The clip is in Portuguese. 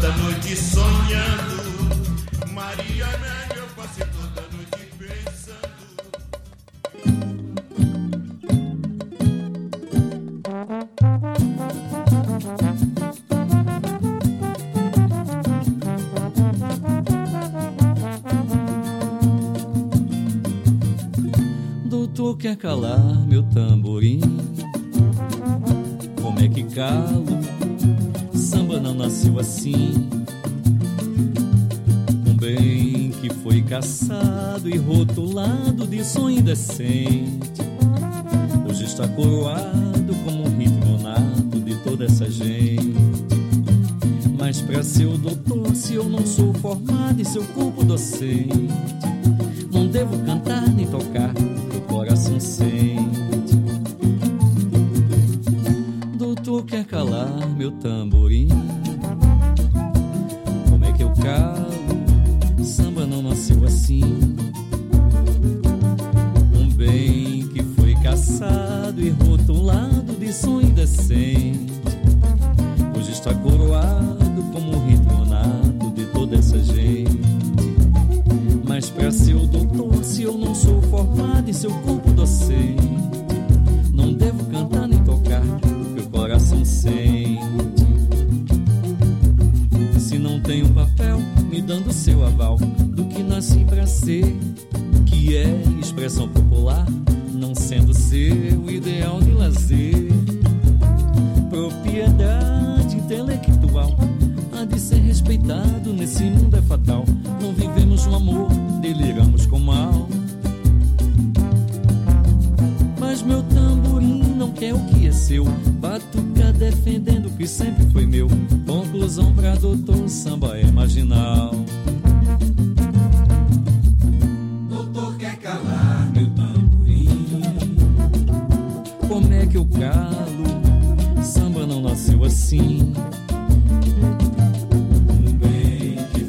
toda noite sonhando. Maria Amélia, eu passei toda noite pensando. Doutor, quer calar meu tamborim? Como é que calo? Samba não nasceu assim. Um bem que foi caçado e rotulado de sonho indecente, hoje está coroado como um ritmo nato de toda essa gente. Mas pra ser o doutor, se eu não sou formado em seu corpo docente, não devo cantar nem tocar, que o coração sente. Doutor, quer calar meu tamborim? Como é que eu calo? Samba não nasceu assim. Um bem que foi caçado e rotulado de sonho indecente, hoje está coroado como um ritmo nato de toda essa gente. Mas pra ser o doutor, se eu não sou formado em seu corpo docente, não devo cantar nem tocar, que o coração sente. Se não tem um papel me dando seu aval do que nasci pra ser, que é expressão popular, não sendo seu ideal de lazer, propriedade intelectual, há de ser respeitado, nesse mundo é fatal. Não vivemos no amor, deliramos com mal. Mas meu tamborim não quer o que é seu, batuca defendendo o que sempre foi meu. Conclusão pra doutor, samba é marginal. Doutor, quer calar meu tamborim? Como é que eu calo? Samba não nasceu assim.